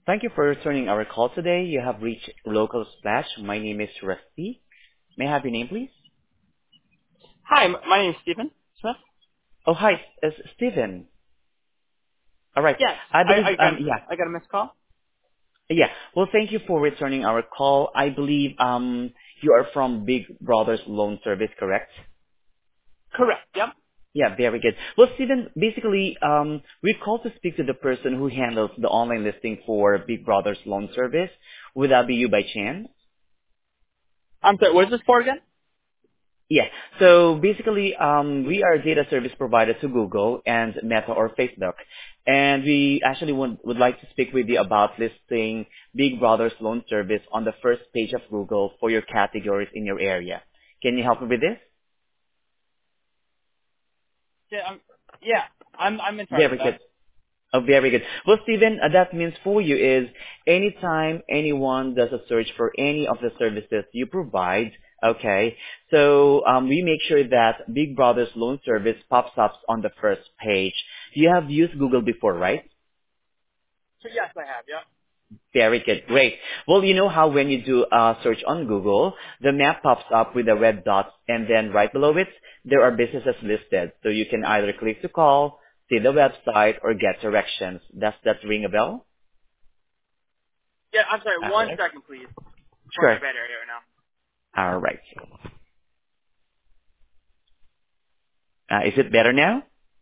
Thank you for returning our call today. You have reached Local Splash. My name is Rusty. May I have your name, please? Hi, my name is Stephen Smith. Oh, hi, it's Steven. All right. Yes, I I, believe, I got yeah, I got a missed call. yeah. Well, thank you for returning our call. I believe, you are from Big Brothers Loan Service, correct? Correct. Yep. Yeah, very good. Well, Steven, basically, we called to speak to the person who handles the online listing for Big Brothers Loan Service. Would that be you by chance? I'm sorry. What is this for again? Yeah. So basically, we are a data service provider to Google and Meta or Facebook. And we actually would like to speak with you about listing Big Brother's loan service on the first page of Google for your categories in your area. Can you help me with this? Yeah. Yeah. I'm in charge of Very that. good. Oh, very good. Well, Steven, that means for you is anytime anyone does a search for any of the services you provide, okay, so we make sure that Big Brother's loan service pops up on the first page. You have used Google before, right? So yes, I have. Yep. Very good. Great. Well, you know how when you do a search on Google, the map pops up with the red dots, and then right below it, there are businesses listed. So you can either click to call, see the website, or get directions. Does that ring a bell? Yeah. I'm sorry. All One right. second, please. We're in a Sure. bad area right now. All right. Is it better now?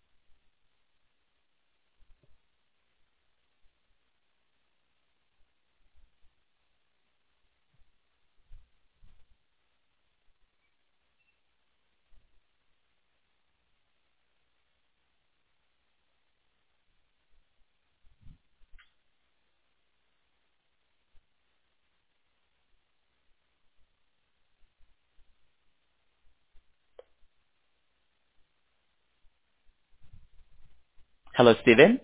Hello, Steven?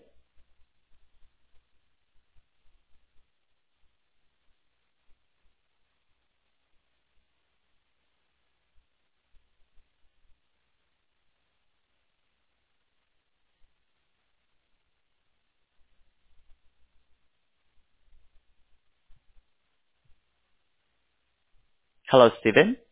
Hello, Steven?